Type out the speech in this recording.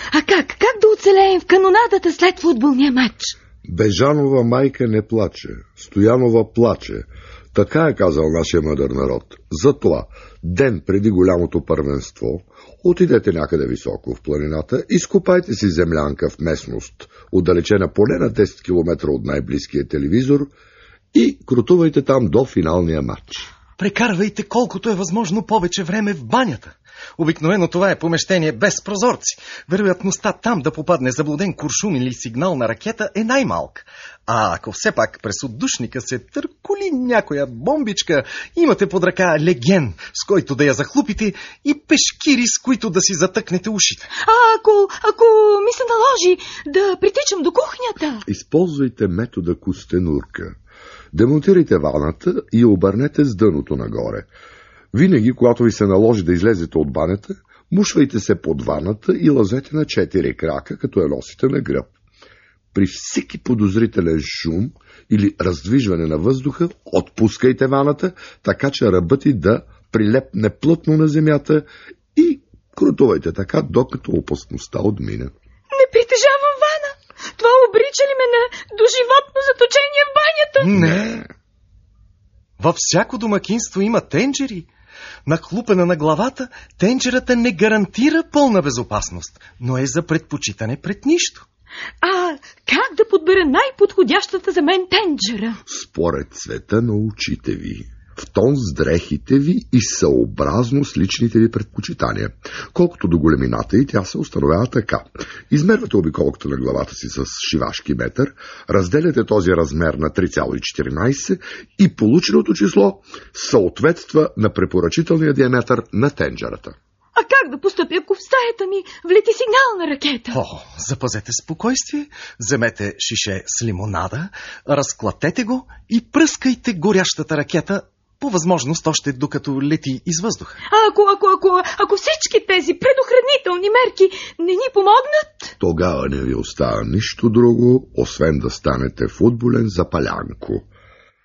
А как да оцелеем в канонадата след футболния матч? Бежанова майка не плаче, Стоянова плаче. Така е казал нашия мъдър народ. Затова, ден преди голямото първенство, отидете някъде високо в планината, изкопайте си землянка в местност, отдалечена поне на 10 км от най-близкия телевизор, и крутувайте там до финалния матч. Прекарвайте колкото е възможно повече време в банята. Обикновено това е помещение без прозорци. Вероятността там да попадне заблуден куршум или сигнална ракета е най-малка. А ако все пак през отдушника се търколи някоя бомбичка, имате под ръка леген, с който да я захлупите, и пешкири, с които да си затъкнете ушите. А ако ми се наложи да притичам до кухнята? Използвайте метода костенурка. Демонтирайте ваната и я обърнете с дъното нагоре. Винаги, когато ви се наложи да излезете от банята, мушвайте се под ваната и лазете на 4 крака, като я носите на гръб. При всеки подозрителен шум или раздвижване на въздуха, отпускайте ваната, така че ръбът й да прилепне плътно на земята, и крутувайте така, докато опасността отмине. Не притежавам вана. Това обрича ли ме на доживотно заточение в банята? Не. Във всяко домакинство има тенджери. Нахлупена на главата, тенджерата не гарантира пълна безопасност, но е за предпочитане пред нищо. А как да подбера най-подходящата за мен тенджера? Според цвета на очите ви, в тон с дрехите ви и съобразно с личните ви предпочитания. Колкото до големината й, тя се установява така. Измервате обиколката на главата си с шивашки метър, разделяте този размер на 3,14 и полученото число съответства на препоръчителния диаметър на тенджерата. А как да постъпя, ако в стаята ми влети сигнална ракета? Запазете спокойствие, вземете шише с лимонада, разклатете го и пръскайте горящата ракета, по възможност още докато лети из въздуха. Ако всички тези предохранителни мерки не ни помогнат? Тогава не ви остава нищо друго, освен да станете футболен запалянко.